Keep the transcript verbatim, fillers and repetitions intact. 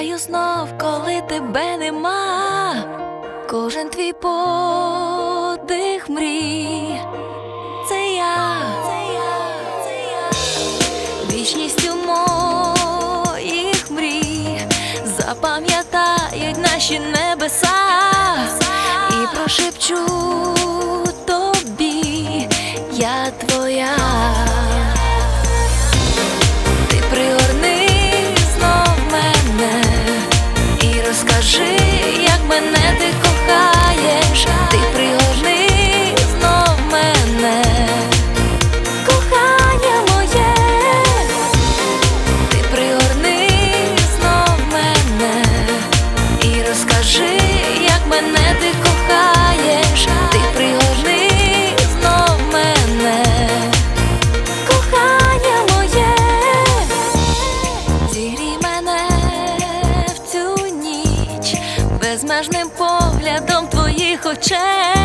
Чекаю знов, коли тебе нема. Кожен твій подих мрій. Це я, це я, це я. Вічністю моїх мрій запам'ятають наші небеса. І прошепчу тобі, я твоя. Скажи, як мене ти кохаєш, ти пригорни знов мене, кохання моє, ти пригорни знов мене і розкажи, як мене ти кохаєш, ти пригорни знов мене, кохання моє, зігрій мене безмежним поглядом твоїх очей.